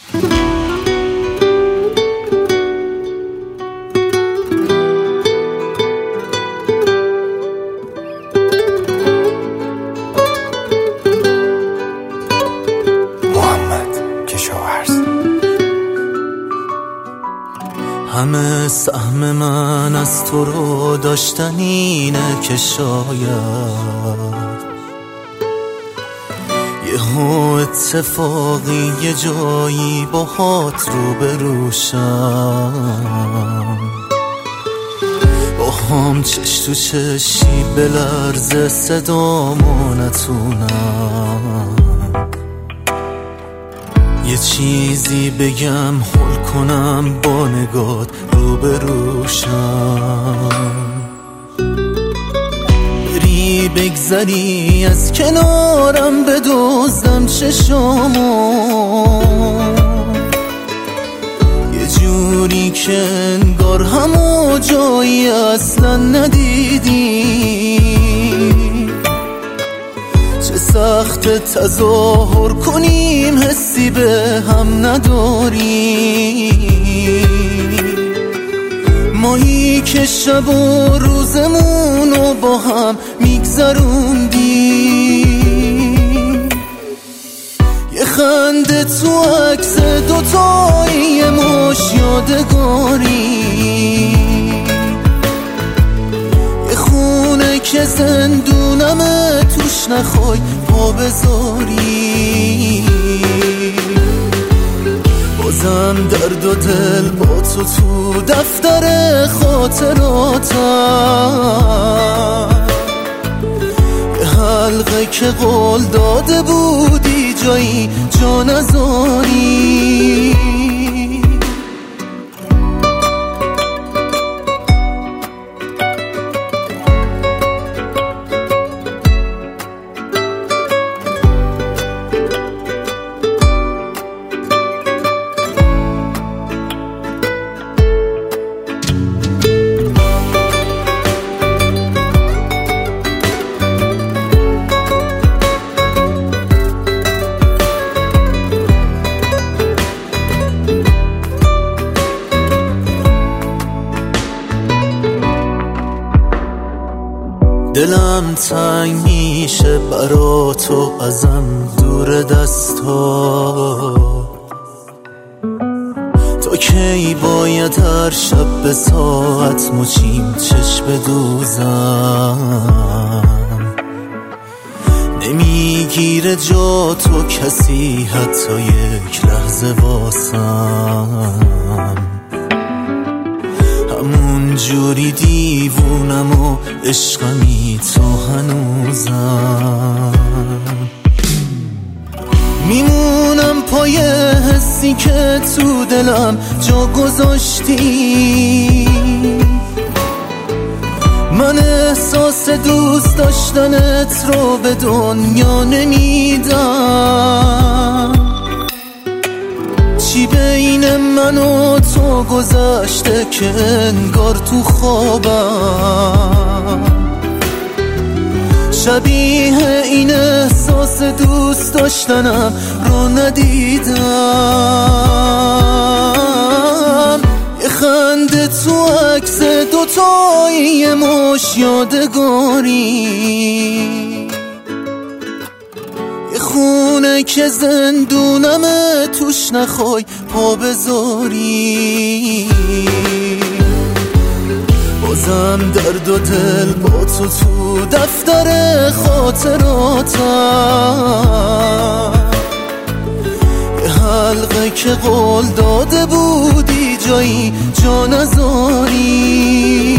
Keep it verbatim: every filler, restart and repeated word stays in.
همه سهم من از تو رو داشتن اینه که شاید یهو اتفاقی یه جایی باهات رو بروشم، با هم چش تو چشی بلرزه صدامو نتونم یه چیزی بگم حل کنم با نگات رو بروشم، بری بگذری از کنارم بدزدم چشامو یه جوری که انگار همو جایی اصلا ندیدی، چه سخت تظاهر کنیم حسی به هم نداریم، مایی که شب و روزمونو با هم میگذروندیم، یه خنده تو عکس دوتایی یه مش یادگاری، یه خونه که زندونمه توش نخوای پا بذاری، بازم درد و دل با تو تو دفتر خاطراتم، یه حلقه که قول داده بودی جایی جا نذاری. دلم تنگ میشه برا تو ازم دور دستا، تا کی باید هر شب به ساعت مچیم چشم بدوزم، نمیگیره جا تو کسی حتی یک لحظه واسم، همون جوری دیوونم و عشقمی تو هنوزم، میمونم پای حسی که تو دلم جا گذاشتی، من احساس دوست داشتنت رو به دنیا نمیدم، چی بین من و تو گذشته که انگار تو خوابم، شبیه این احساس دوست داشتنم رو ندیدم، یه خنده تو عکس دوتایی یه مش یادگاری، یه خونه که زندونمه توش نخوای پا بذاری، بازم درد و دل با تو تو دفتر خاطراتم، یه حلقه که قول داده بودی جایی جا نذاری.